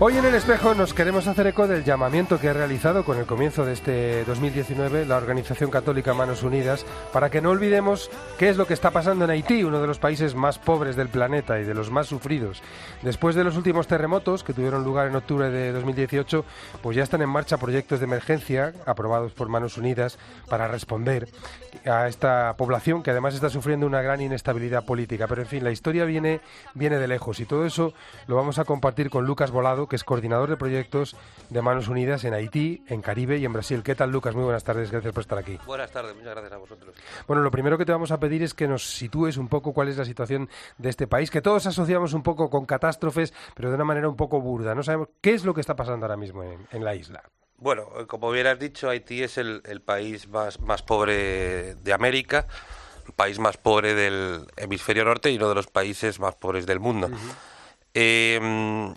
Hoy en El Espejo nos queremos hacer eco del llamamiento que ha realizado con el comienzo de este 2019 la Organización Católica Manos Unidas para que no olvidemos qué es lo que está pasando en Haití, uno de los países más pobres del planeta y de los más sufridos. Después de los últimos terremotos que tuvieron lugar en octubre de 2018, pues ya están en marcha proyectos de emergencia aprobados por Manos Unidas para responder a esta población que además está sufriendo una gran inestabilidad política. Pero en fin, la historia viene de lejos y todo eso lo vamos a compartir con Lucas Volado, que es coordinador de proyectos de Manos Unidas en Haití, en Caribe y en Brasil. ¿Qué tal, Lucas? Muy buenas tardes, gracias por estar aquí. Buenas tardes, muchas gracias a vosotros. Bueno, lo primero que te vamos a pedir es que nos sitúes un poco cuál es la situación de este país, que todos asociamos un poco con catástrofes, pero de una manera un poco burda. No sabemos qué es lo que está pasando ahora mismo en la isla. Bueno, como bien has dicho, Haití es el país más pobre de América, el país más pobre del hemisferio norte y uno de los países más pobres del mundo. Uh-huh.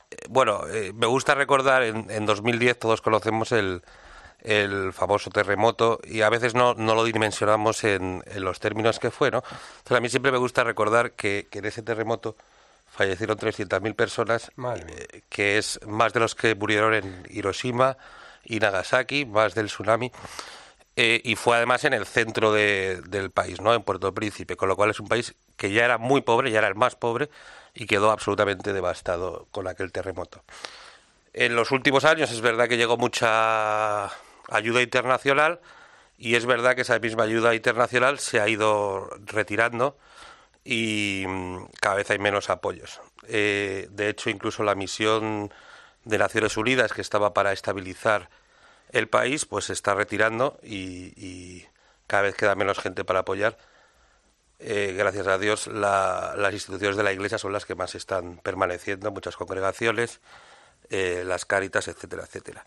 Me gusta recordar, en 2010 todos conocemos el famoso terremoto y a veces no lo dimensionamos en los términos que fue, ¿no? Entonces a mí siempre me gusta recordar que en ese terremoto fallecieron 300.000 personas, que es más de los que murieron en Hiroshima y Nagasaki, más del tsunami, y fue además en el centro del país, ¿no? En Puerto Príncipe, con lo cual es un país que ya era muy pobre, ya era el más pobre, y quedó absolutamente devastado con aquel terremoto. En los últimos años es verdad que llegó mucha ayuda internacional, y es verdad que esa misma ayuda internacional se ha ido retirando, y cada vez hay menos apoyos. De hecho, incluso la misión de Naciones Unidas, que estaba para estabilizar el país, pues se está retirando y cada vez queda menos gente para apoyar. Gracias a Dios, las instituciones de la Iglesia son las que más están permaneciendo, muchas congregaciones, las Cáritas, etcétera, etcétera.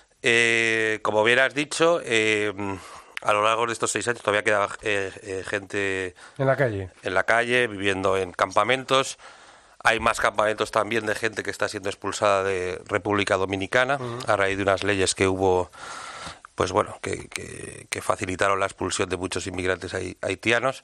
Como bien has dicho, a lo largo de estos 6 años todavía queda gente en la calle, viviendo en campamentos. Hay más campamentos también de gente que está siendo expulsada de República Dominicana, uh-huh, a raíz de unas leyes que hubo, pues bueno, que facilitaron la expulsión de muchos inmigrantes haitianos.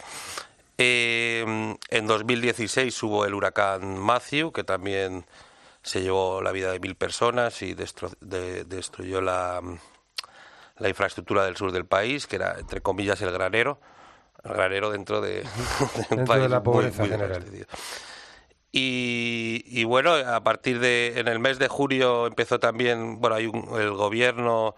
En 2016 hubo el huracán Matthew, que también se llevó la vida de 1.000 personas y destruyó la infraestructura del sur del país, que era, entre comillas, el granero dentro de un país de la pobreza muy general. Y bueno, a partir en el mes de julio empezó también, bueno, el gobierno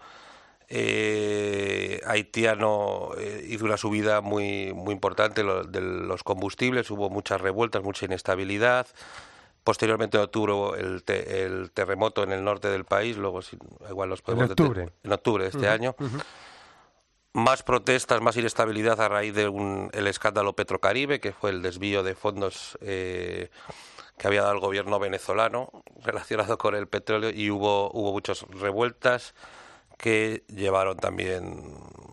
haitiano hizo una subida muy importante de los combustibles, hubo muchas revueltas, mucha inestabilidad. Posteriormente en octubre el terremoto en el norte del país, luego igual los podemos en octubre de este uh-huh, año. Uh-huh. Más protestas, más inestabilidad a raíz del escándalo Petrocaribe, que fue el desvío de fondos que había dado el gobierno venezolano relacionado con el petróleo, y hubo muchas revueltas que llevaron también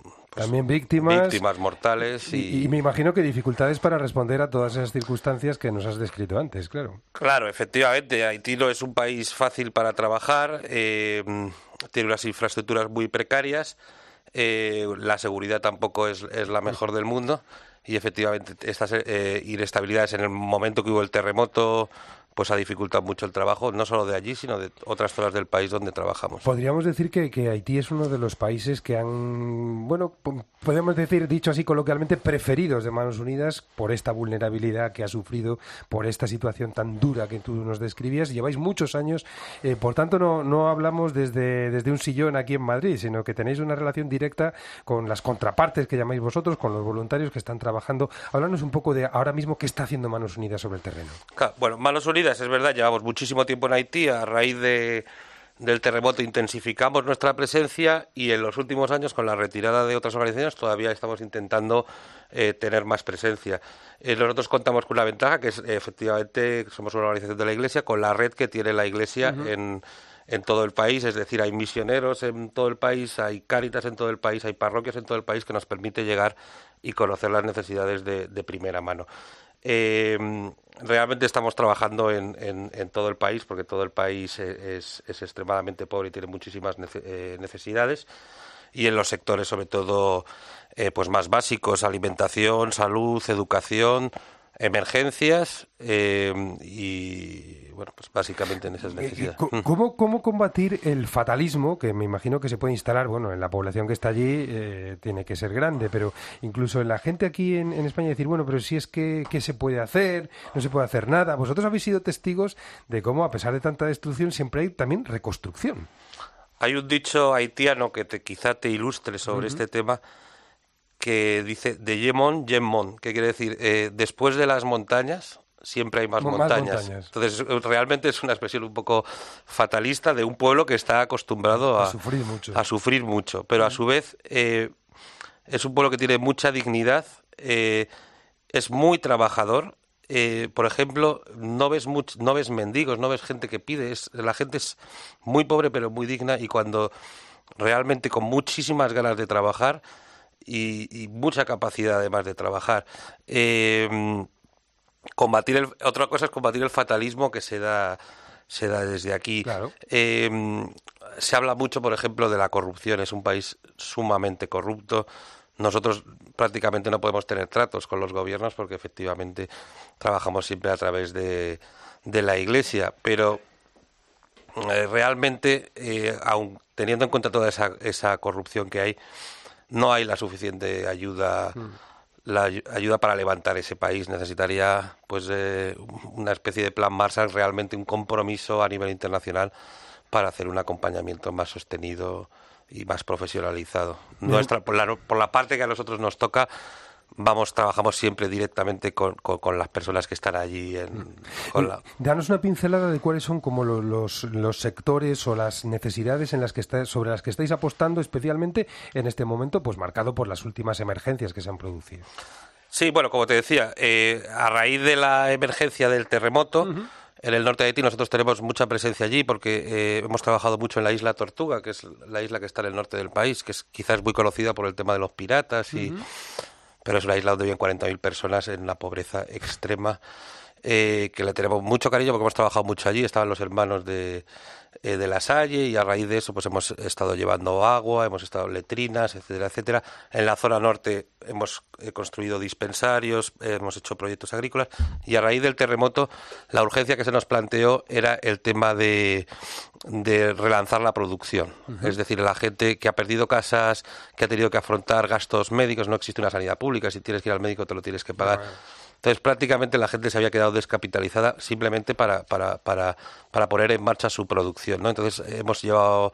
víctimas mortales y me imagino que dificultades para responder a todas esas circunstancias que nos has descrito antes, claro. Claro, efectivamente, Haití no es un país fácil para trabajar, tiene unas infraestructuras muy precarias, la seguridad tampoco es la mejor del mundo, y efectivamente estas inestabilidades en el momento que hubo el terremoto pues ha dificultado mucho el trabajo, no solo de allí, sino de otras zonas del país donde trabajamos. Podríamos decir que Haití es uno de los países que han, bueno, podemos decir, dicho así coloquialmente, preferidos de Manos Unidas por esta vulnerabilidad que ha sufrido, por esta situación tan dura que tú nos describías. Lleváis muchos años, por tanto no hablamos desde un sillón aquí en Madrid, sino que tenéis una relación directa con las contrapartes que llamáis vosotros, con los voluntarios que están trabajando. Háblanos un poco de ahora mismo qué está haciendo Manos Unidas sobre el terreno. Claro, bueno, Manos Unidas, es verdad, llevamos muchísimo tiempo en Haití. A raíz del terremoto intensificamos nuestra presencia, y en los últimos años, con la retirada de otras organizaciones, todavía estamos intentando tener más presencia. Nosotros contamos con una ventaja, que es efectivamente somos una organización de la Iglesia, con la red que tiene la Iglesia uh-huh, en todo el país, es decir, hay misioneros en todo el país, hay cáritas en todo el país, hay parroquias en todo el país, que nos permite llegar y conocer las necesidades de primera mano. Realmente estamos trabajando en todo el país, porque todo el país es extremadamente pobre y tiene muchísimas necesidades, y en los sectores sobre todo pues más básicos: alimentación, salud, educación, emergencias, y bueno, pues básicamente en esas necesidades. ¿Cómo combatir el fatalismo, que me imagino que se puede instalar, bueno, en la población que está allí tiene que ser grande, pero incluso en la gente aquí en España decir, bueno, pero si es que, ¿qué se puede hacer? No se puede hacer nada. Vosotros habéis sido testigos de cómo, a pesar de tanta destrucción, siempre hay también reconstrucción. Hay un dicho haitiano que quizá te ilustre sobre este tema, que dice de Yemon, Yemon, que quiere decir después de las montañas siempre hay más montañas. Entonces realmente es una expresión un poco fatalista de un pueblo que está acostumbrado a sufrir mucho, pero a su vez es un pueblo que tiene mucha dignidad, es muy trabajador. Por ejemplo, no ves mendigos, no ves gente que pide, la gente es muy pobre pero muy digna, y cuando realmente con muchísimas ganas de trabajar y mucha capacidad además de trabajar. Otra cosa es combatir el fatalismo que se da desde aquí. Claro. Se habla mucho, por ejemplo, de la corrupción. Es un país sumamente corrupto. Nosotros prácticamente no podemos tener tratos con los gobiernos porque efectivamente trabajamos siempre a través de la Iglesia, pero realmente, aun teniendo en cuenta toda esa corrupción que hay, no hay la suficiente ayuda, la ayuda para levantar ese país. Necesitaría pues una especie de plan Marshall, realmente un compromiso a nivel internacional para hacer un acompañamiento más sostenido y más profesionalizado. Por la parte que a nosotros nos toca, trabajamos siempre directamente con las personas que están allí. Danos una pincelada de cuáles son como los sectores o las necesidades sobre las que estáis apostando, especialmente en este momento, pues marcado por las últimas emergencias que se han producido. Sí, bueno, como te decía, a raíz de la emergencia del terremoto, en el norte de Haití nosotros tenemos mucha presencia allí porque hemos trabajado mucho en la isla Tortuga, que es la isla que está en el norte del país, que quizás muy conocida por el tema de los piratas, pero es una isla donde viven 40.000 personas en una pobreza extrema, que le tenemos mucho cariño porque hemos trabajado mucho allí. Estaban los hermanos de La Salle, y a raíz de eso pues hemos estado llevando agua, hemos estado letrinas, etcétera, etcétera. En la zona norte hemos construido dispensarios, hemos hecho proyectos agrícolas, y a raíz del terremoto la urgencia que se nos planteó era el tema de relanzar la producción. Es decir, la gente que ha perdido casas, que ha tenido que afrontar gastos médicos, no existe una sanidad pública, si tienes que ir al médico te lo tienes que pagar. Entonces prácticamente la gente se había quedado descapitalizada simplemente para poner en marcha su producción, ¿no? Entonces hemos llevado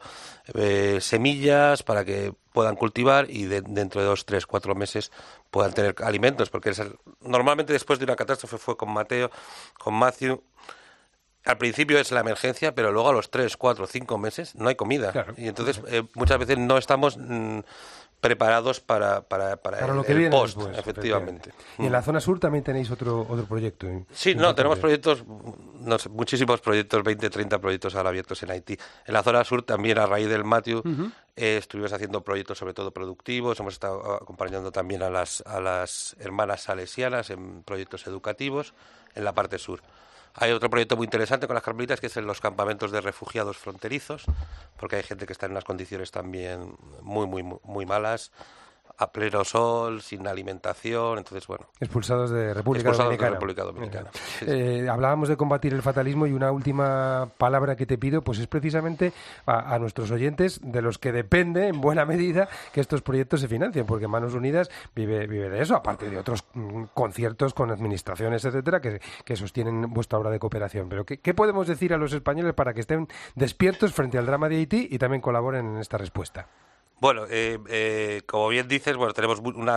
semillas para que puedan cultivar y dentro de 2, 3, 4 meses puedan tener alimentos, porque normalmente después de una catástrofe fue con Matthew. Al principio es la emergencia, pero luego a los 3, 4, 5 meses no hay comida. Claro. Y entonces muchas veces no estamos preparados para lo que viene post, después, efectivamente. Y en la zona sur también tenéis otro proyecto. Sí, tenemos proyectos, muchísimos proyectos, 20, 30 proyectos ahora abiertos en Haití. En la zona sur también, a raíz del Matthew, estuvimos haciendo proyectos sobre todo productivos. Hemos estado acompañando también a las hermanas salesianas en proyectos educativos en la parte sur. Hay otro proyecto muy interesante con las carmelitas, que es en los campamentos de refugiados fronterizos, porque hay gente que está en unas condiciones también muy, muy, muy malas, a pleno sol, sin alimentación, entonces bueno. Expulsados de República Dominicana. Sí. Hablábamos de combatir el fatalismo, y una última palabra que te pido pues es precisamente a nuestros oyentes, de los que depende en buena medida que estos proyectos se financien, porque Manos Unidas vive de eso, aparte de otros conciertos con administraciones, etcétera, que sostienen vuestra obra de cooperación. Pero ¿qué podemos decir a los españoles para que estén despiertos frente al drama de Haití y también colaboren en esta respuesta? Bueno, como bien dices, tenemos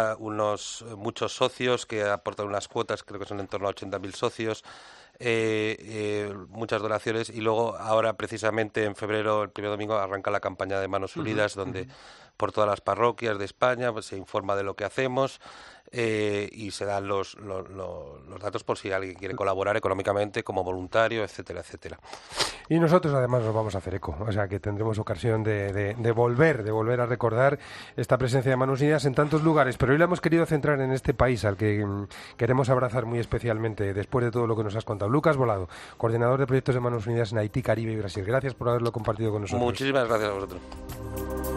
muchos socios que aportan unas cuotas, creo que son en torno a 80.000 socios, muchas donaciones, y luego ahora precisamente en febrero, el primer domingo, arranca la campaña de Manos Unidas, donde por todas las parroquias de España pues, se informa de lo que hacemos y se dan los datos por si alguien quiere colaborar económicamente como voluntario, etcétera, etcétera. Y nosotros además nos vamos a hacer eco, o sea que tendremos ocasión de volver a recordar esta presencia de Manos Unidas en tantos lugares, pero hoy la hemos querido centrar en este país al que queremos abrazar muy especialmente después de todo lo que nos has contado. Lucas Volado, coordinador de proyectos de Manos Unidas en Haití, Caribe y Brasil. Gracias por haberlo compartido con nosotros. Muchísimas gracias a vosotros.